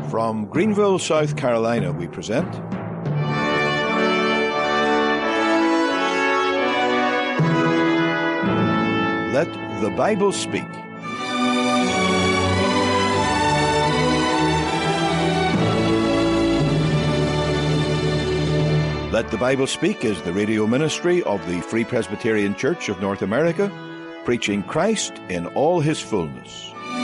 From Greenville, South Carolina, we present Let the Bible Speak. Let the Bible Speak is the radio ministry of the Free Presbyterian Church of North America, preaching Christ in all his fullness.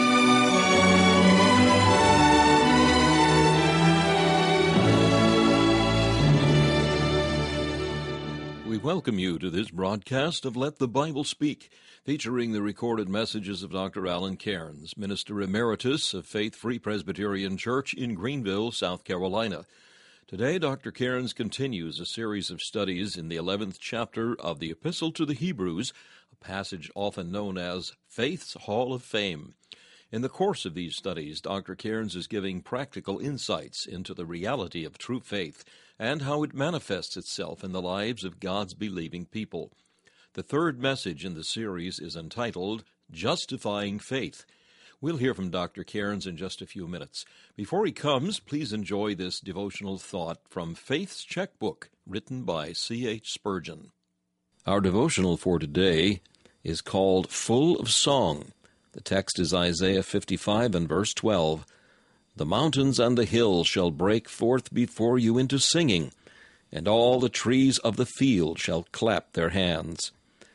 We welcome you to this broadcast of Let the Bible Speak, featuring the recorded messages of Dr. Alan Cairns, Minister Emeritus of Faith Free Presbyterian Church in Greenville, South Carolina. Today, Dr. Cairns continues a series of studies in the 11th chapter of the Epistle to the Hebrews, a passage often known as Faith's Hall of Fame. In the course of these studies, Dr. Cairns is giving practical insights into the reality of true faith and how it manifests itself in the lives of God's believing people. The third message in the series is entitled Justifying Faith. We'll hear from Dr. Cairns in just a few minutes. Before he comes, please enjoy this devotional thought from Faith's Checkbook, written by C.H. Spurgeon. Our devotional for today is called Full of Song. The text is Isaiah 55 and verse 12. The mountains and the hills shall break forth before you into singing, and all the trees of the field shall clap their hands.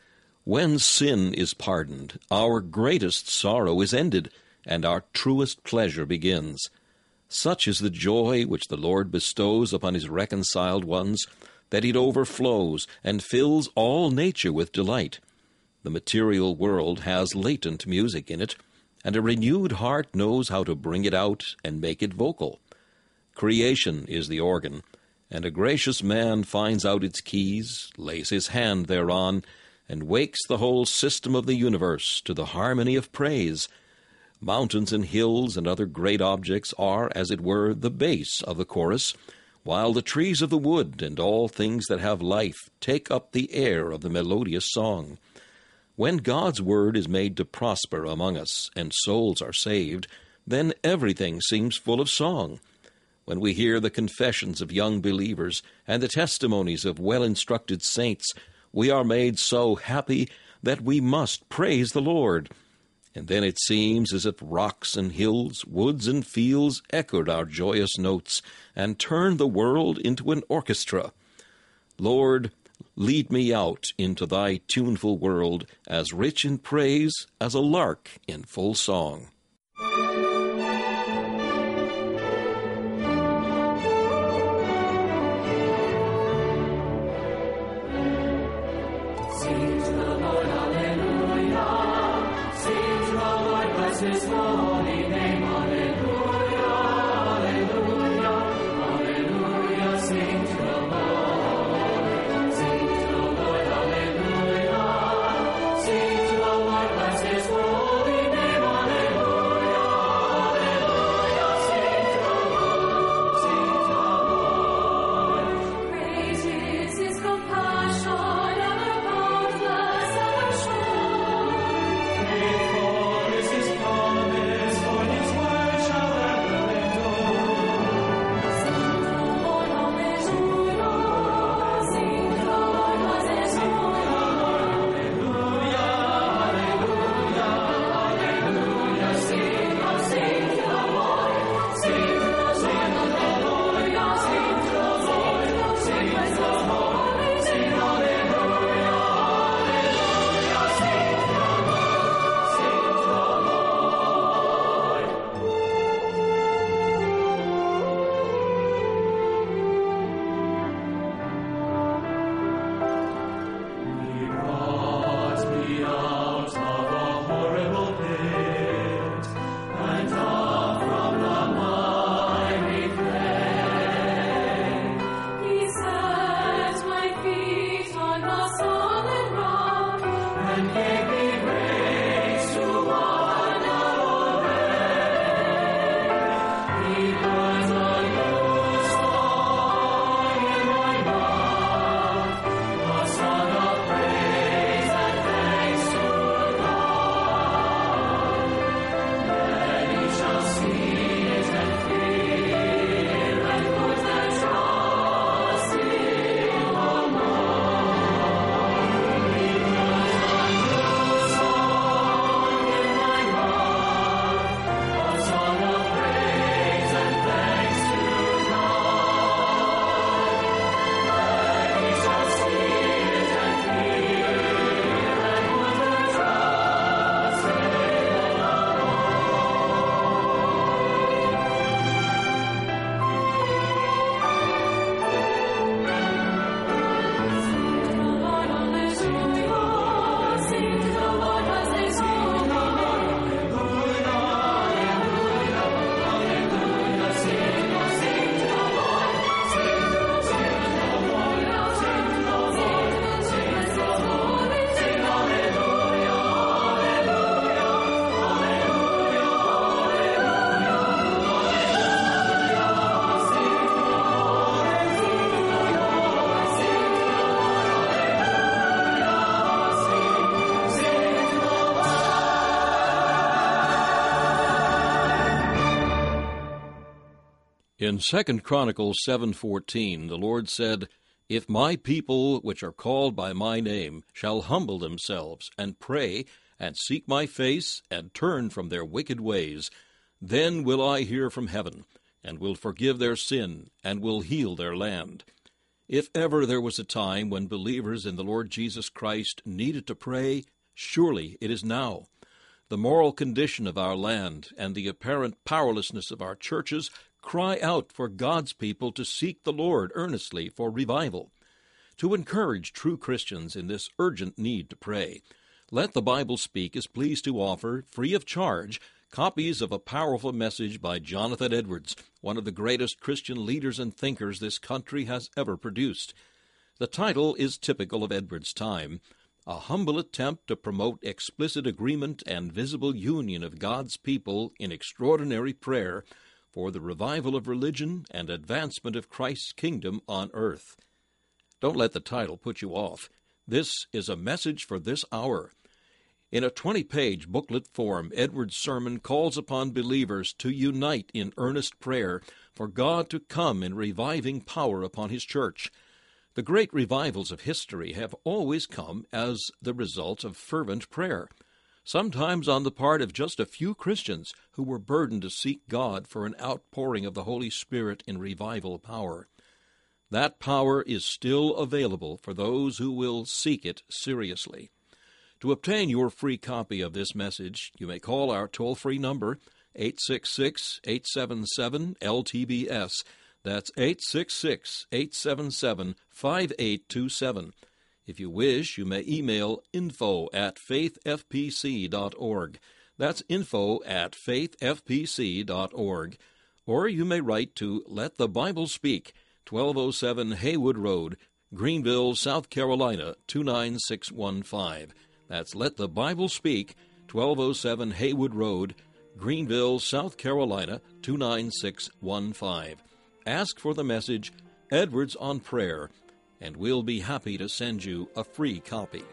When sin is pardoned, our greatest sorrow is ended, and our truest pleasure begins. Such is the joy which the Lord bestows upon his reconciled ones, that it overflows and fills all nature with delight. The material world has latent music in it, and a renewed heart knows how to bring it out and make it vocal. Creation is the organ, and a gracious man finds out its keys, lays his hand thereon, and wakes the whole system of the universe to the harmony of praise. Mountains and hills and other great objects are, as it were, the base of the chorus, while the trees of the wood and all things that have life take up the air of the melodious song. When God's word is made to prosper among us and souls are saved, then everything seems full of song. When we hear the confessions of young believers and the testimonies of well-instructed saints, we are made so happy that we must praise the Lord. And then it seems as if rocks and hills, woods and fields echoed our joyous notes and turned the world into an orchestra. Lord, lead me out into thy tuneful world, as rich in praise as a lark in full song. His holy name, hallelujah, hallelujah, hallelujah, sing to the Lord, hallelujah, sing to the Lord, bless his holy name, hallelujah, hallelujah, sing to the Lord, praises his compassion, ever boundless, ever sure, faithful is his promise, for his word shall ever In 2 Chronicles 7:14, the Lord said, "If my people, which are called by my name, shall humble themselves, and pray, and seek my face, and turn from their wicked ways, then will I hear from heaven, and will forgive their sin, and will heal their land." If ever there was a time when believers in the Lord Jesus Christ needed to pray, surely it is now. The moral condition of our land and the apparent powerlessness of our churches cry out for God's people to seek the Lord earnestly for revival. To encourage true Christians in this urgent need to pray, Let the Bible Speak is pleased to offer, free of charge, copies of a powerful message by Jonathan Edwards, one of the greatest Christian leaders and thinkers this country has ever produced. The title is typical of Edwards' time, a humble attempt to promote explicit agreement and visible union of God's people in extraordinary prayer for the revival of religion and advancement of Christ's kingdom on earth. Don't let the title put you off. This is a message for this hour. In a 20-page booklet form, Edwards' sermon calls upon believers to unite in earnest prayer for God to come in reviving power upon His church. The great revivals of history have always come as the result of fervent prayer, sometimes on the part of just a few Christians who were burdened to seek God for an outpouring of the Holy Spirit in revival power. That power is still available for those who will seek it seriously. To obtain your free copy of this message, you may call our toll-free number, 866-877-LTBS. That's 866-877-5827. If you wish, you may email info@faithfpc.org. That's info@faithfpc.org. Or you may write to Let the Bible Speak, 1207 Haywood Road, Greenville, South Carolina, 29615. That's Let the Bible Speak, 1207 Haywood Road, Greenville, South Carolina, 29615. Ask for the message, Edwards on Prayer, and we'll be happy to send you a free copy.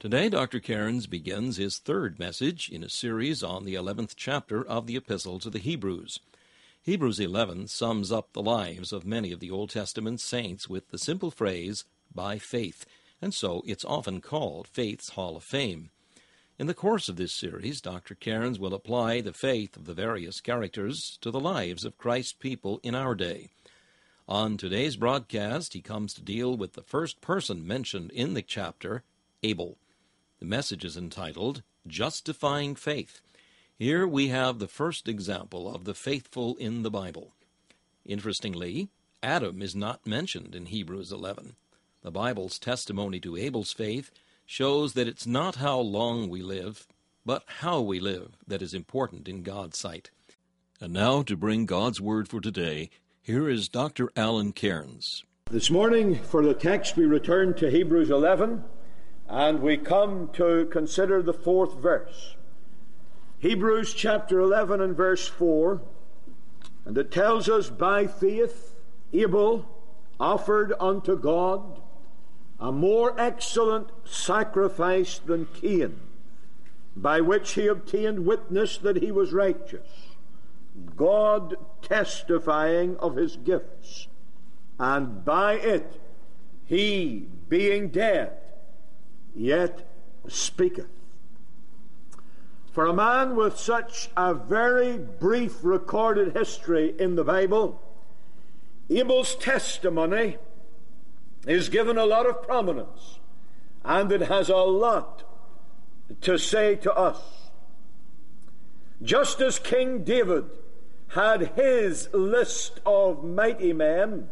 Today, Dr. Cairns begins his third message in a series on the 11th chapter of the Epistle to the Hebrews. Hebrews 11 sums up the lives of many of the Old Testament saints with the simple phrase, by faith, and so it's often called Faith's Hall of Fame. In the course of this series, Dr. Cairns will apply the faith of the various characters to the lives of Christ's people in our day. On today's broadcast, he comes to deal with the first person mentioned in the chapter, Abel. The message is entitled, Justifying Faith. Here we have the first example of the faithful in the Bible. Interestingly, Adam is not mentioned in Hebrews 11. The Bible's testimony to Abel's faith shows that it's not how long we live, but how we live that is important in God's sight. And now, to bring God's Word for today, here is Dr. Alan Cairns. This morning, for the text, we return to Hebrews 11, and we come to consider the fourth verse. Hebrews chapter 11 and verse 4, and it tells us, by faith Abel offered unto God a more excellent sacrifice than Cain, by which he obtained witness that he was righteous, God testifying of his gifts, and by it he, being dead, yet speaketh. For a man with such a very brief recorded history in the Bible, Abel's testimony is given a lot of prominence, and it has a lot to say to us. Just as King David had his list of mighty men,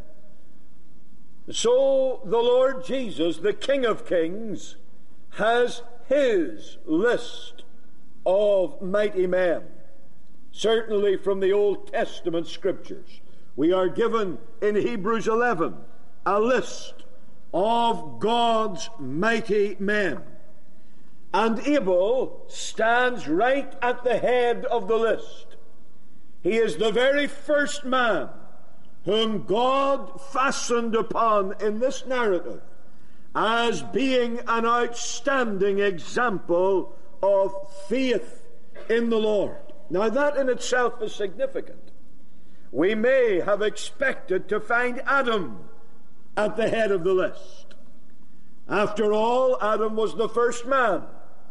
so the Lord Jesus, the King of Kings, has his list of mighty men. Certainly from the Old Testament Scriptures, we are given in Hebrews 11 a list of God's mighty men. And Abel stands right at the head of the list. He is the very first man whom God fastened upon in this narrative as being an outstanding example of faith in the Lord. Now that in itself is significant. We may have expected to find Adam at the head of the list. After all, Adam was the first man.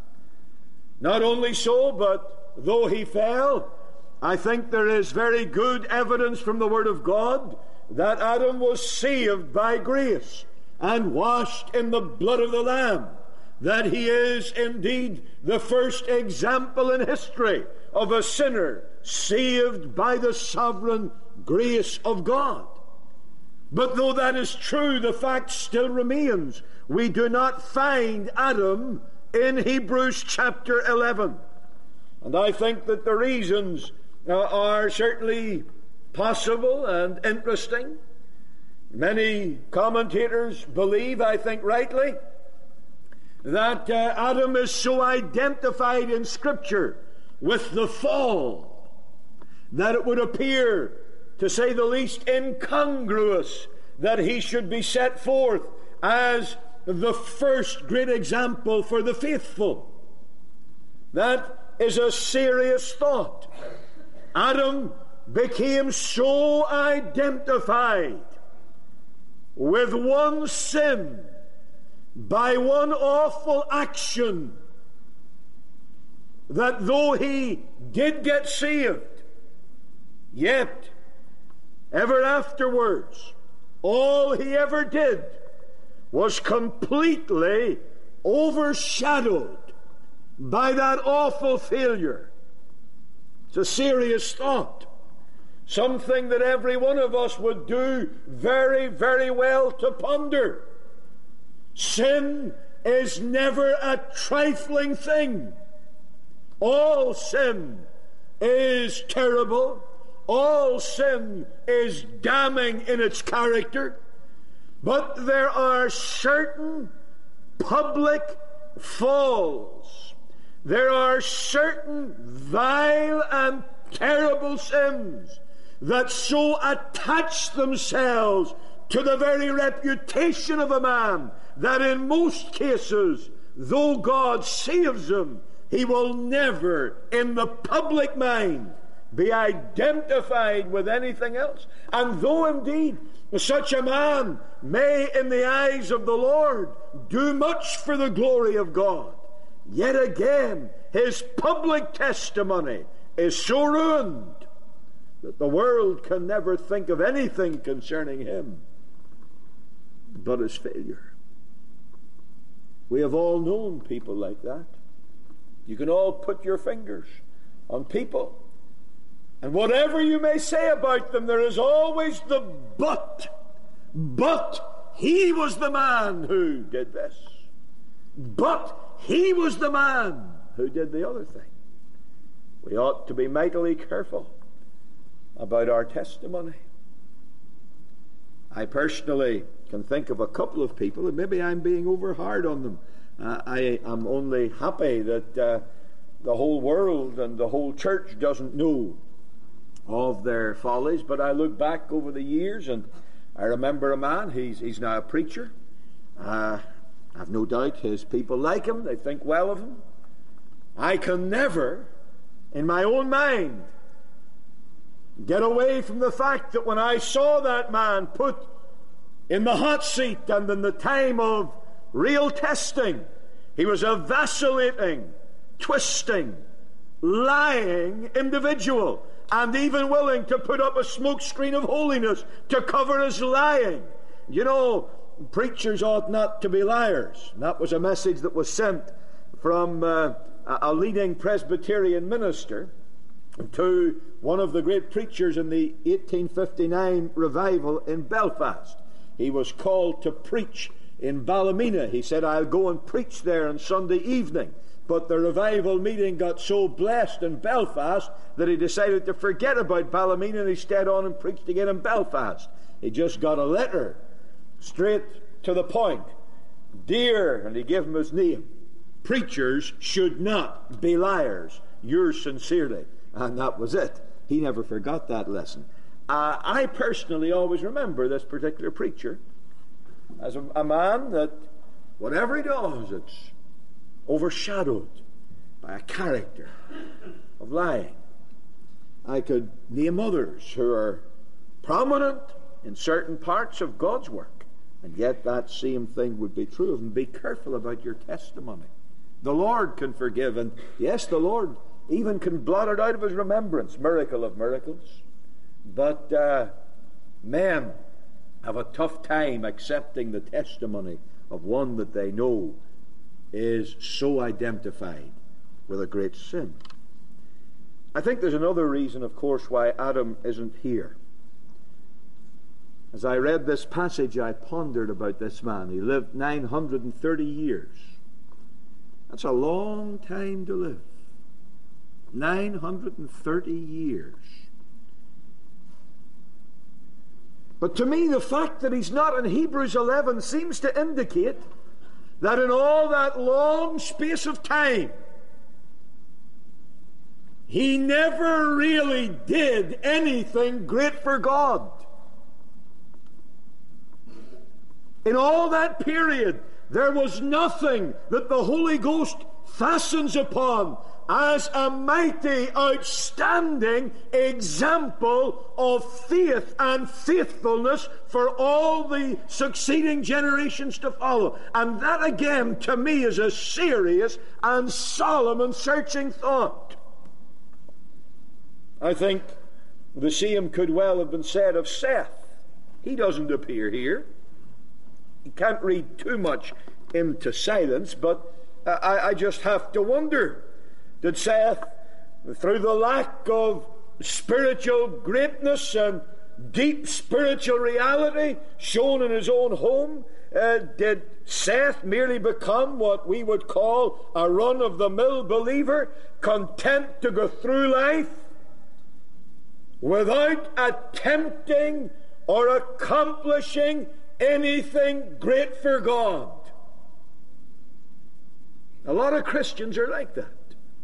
Not only so, but though he fell, I think there is very good evidence from the Word of God that Adam was saved by grace and washed in the blood of the Lamb, that he is indeed the first example in history of a sinner saved by the sovereign grace of God. But though that is true, the fact still remains. We do not find Adam in Hebrews chapter 11. And I think that the reasons are certainly possible and interesting. Many commentators believe, I think rightly, that Adam is so identified in Scripture with the fall that it would appear, to say the least, incongruous that he should be set forth as the first great example for the faithful. That is a serious thought. Adam became so identified with one sin by one awful action that though he did get saved, yet ever afterwards all he ever did was completely overshadowed by that awful failure. It's a serious thought, something that every one of us would do very, very well to ponder. Sin is never a trifling thing. All sin is terrible. All sin is damning in its character. But there are certain public falls. There are certain vile and terrible sins that so attach themselves to the very reputation of a man that in most cases though God saves him, he will never, in the public mind, be identified with anything else. And though indeed such a man may, in the eyes of the Lord, do much for the glory of God, yet again his public testimony is so ruined that the world can never think of anything concerning him but his failure. We have all known people like that. You can all put your fingers on people, and whatever you may say about them, there is always the but. But he was the man who did this. But he was the man who did the other thing. We ought to be mightily careful about our testimony. I personally can think of a couple of people, and maybe I'm being over hard on them. I am only happy that the whole world and the whole church doesn't know of their follies, but I look back over the years and I remember a man, he's now a preacher. I've no doubt his people like him, they think well of him. I can never, in my own mind, get away from the fact that when I saw that man put in the hot seat and in the time of real testing, he was a vacillating, twisting, lying individual, and even willing to put up a smoke screen of holiness to cover his lying. You know, preachers ought not to be liars. And that was a message that was sent from a leading Presbyterian minister to one of the great preachers in the 1859 revival in Belfast. He was called to preach in Ballymena. He said, I'll go and preach there on Sunday evening. But the revival meeting got so blessed in Belfast that he decided to forget about Ballymena, and he stayed on and preached again in Belfast. He just got a letter, straight to the point. Dear, and he gave him his name, preachers should not be liars. Yours sincerely. And that was it. He never forgot that lesson. I personally always remember this particular preacher as a man that whatever he does, it's overshadowed by a character of lying. I could name others who are prominent in certain parts of God's work, and yet that same thing would be true of them. Be careful about your testimony. The Lord can forgive, and yes, the Lord even can blot it out of his remembrance, miracle of miracles. But men have a tough time accepting the testimony of one that they know is so identified with a great sin. I think there's another reason, of course, why Adam isn't here. As I read this passage, I pondered about this man. He lived 930 years. That's a long time to live. 930 years. But to me, the fact that he's not in Hebrews 11 seems to indicate that in all that long space of time, he never really did anything great for God. In all that period, there was nothing that the Holy Ghost fastens upon as a mighty, outstanding example of faith and faithfulness for all the succeeding generations to follow. And that again, to me, is a serious and solemn and searching thought. I think the same could well have been said of Seth. He doesn't appear here. You can't read too much into silence, but I just have to wonder, did Seth, through the lack of spiritual greatness and deep spiritual reality shown in his own home, did Seth merely become what we would call a run-of-the-mill believer, content to go through life without attempting or accomplishing anything great for God? A lot of Christians are like that.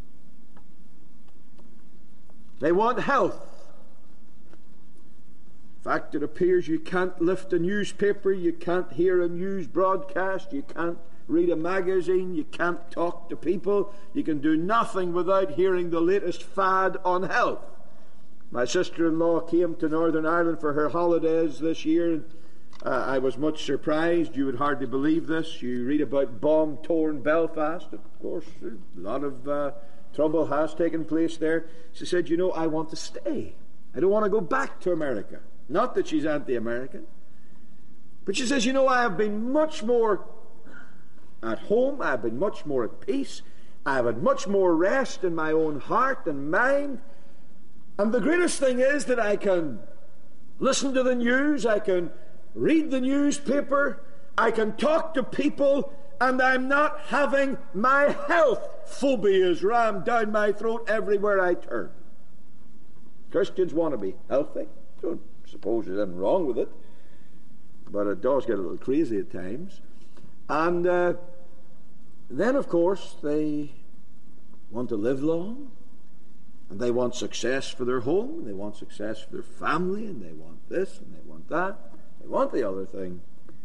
They want health. In fact, it appears you can't lift a newspaper, you can't hear a news broadcast, you can't read a magazine, you can't talk to people, you can do nothing without hearing the latest fad on health. My sister-in-law came to Northern Ireland for her holidays this year, and I was much surprised. You would hardly believe this. You read about bomb-torn Belfast. Of course, a lot of trouble has taken place there. She said, you know, I want to stay. I don't want to go back to America. Not that she's anti-American. But she says, you know, I have been much more at home. I have been much more at peace. I have had much more rest in my own heart and mind. And the greatest thing is that I can listen to the news, I can read the newspaper, I can talk to people, and I'm not having my health phobias rammed down my throat everywhere I turn. Christians want to be healthy. Don't suppose there's anything wrong with it, but it does get a little crazy at times. And then, of course, they want to live long, and they want success for their home, and they want success for their family, and they want this, and they want that, they want the other thing.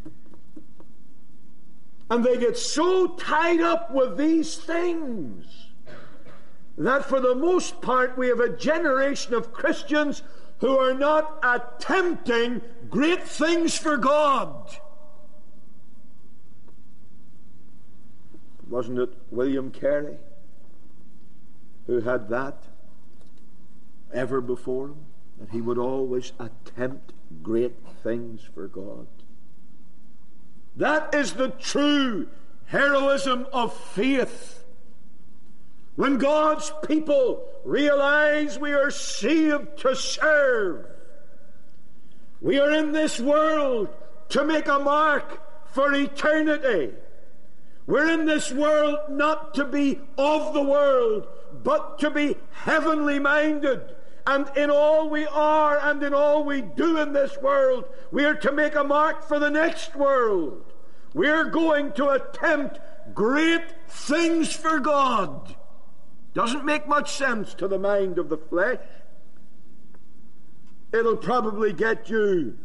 And they get so tied up with these things that for the most part we have a generation of Christians who are not attempting great things for God. Wasn't it William Carey who had that ever before him, that he would always attempt great things for God? That is the true heroism of faith. When God's people realize we are saved to serve, we are in this world to make a mark for eternity. We're in this world not to be of the world, but to be heavenly minded. And in all we are and in all we do in this world, we are to make a mark for the next world. We're going to attempt great things for God. Doesn't make much sense to the mind of the flesh. It'll probably get you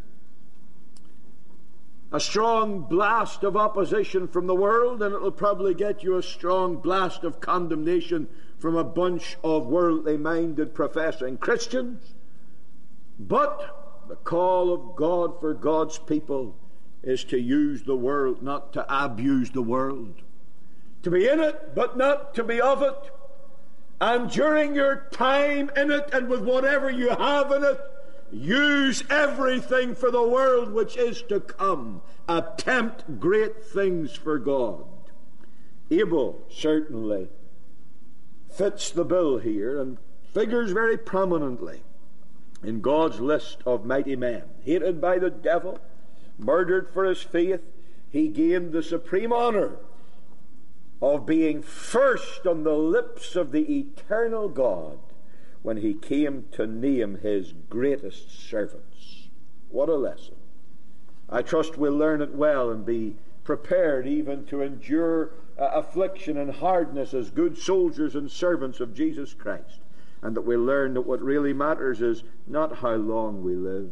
a strong blast of opposition from the world, and it'll probably get you a strong blast of condemnation from a bunch of worldly-minded professing Christians. But the call of God for God's people is to use the world, not to abuse the world. To be in it, but not to be of it. And during your time in it, and with whatever you have in it, use everything for the world which is to come. Attempt great things for God. Abel certainly fits the bill here and figures very prominently in God's list of mighty men. Hated by the devil, murdered for his faith, he gained the supreme honor of being first on the lips of the eternal God when he came to name his greatest servants. What a lesson. I trust we'll learn it well and be prepared even to endure affliction and hardness as good soldiers and servants of Jesus Christ, and that we'll learn that what really matters is not how long we live,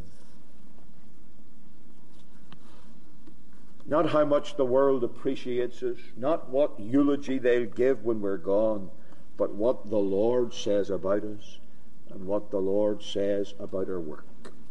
not how much the world appreciates us, not what eulogy they'll give when we're gone, but what the Lord says about us and what the Lord says about our work.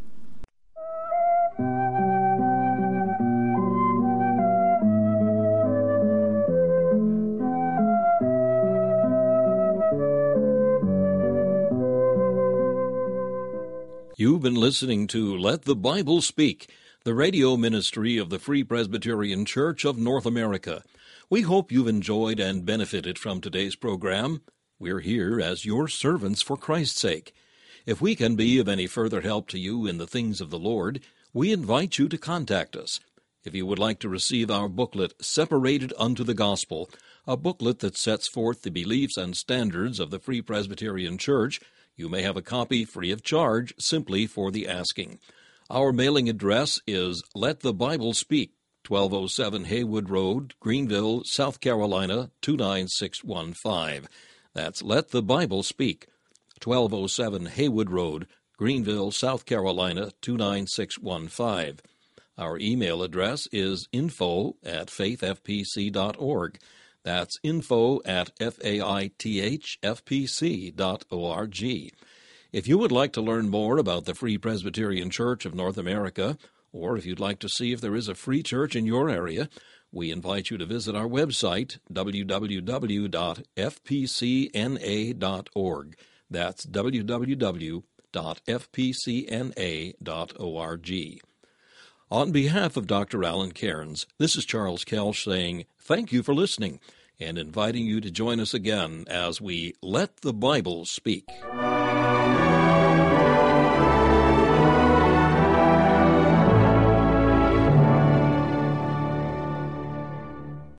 You've been listening to Let the Bible Speak, the radio ministry of the Free Presbyterian Church of North America. We hope you've enjoyed and benefited from today's program. We're here as your servants for Christ's sake. If we can be of any further help to you in the things of the Lord, we invite you to contact us. If you would like to receive our booklet, Separated unto the Gospel, a booklet that sets forth the beliefs and standards of the Free Presbyterian Church, you may have a copy free of charge simply for the asking. Our mailing address is Let the Bible Speak, 1207 Haywood Road, Greenville, South Carolina, 29615. That's Let the Bible Speak, 1207 Haywood Road, Greenville, South Carolina 29615. Our email address is info@faithfpc.org. That's info@faithfpc.org. If you would like to learn more about the Free Presbyterian Church of North America, or if you'd like to see if there is a free church in your area, we invite you to visit our website, www.fpcna.org. That's www.fpcna.org. On behalf of Dr. Alan Cairns, this is Charles Kelsch saying thank you for listening and inviting you to join us again as we Let the Bible Speak.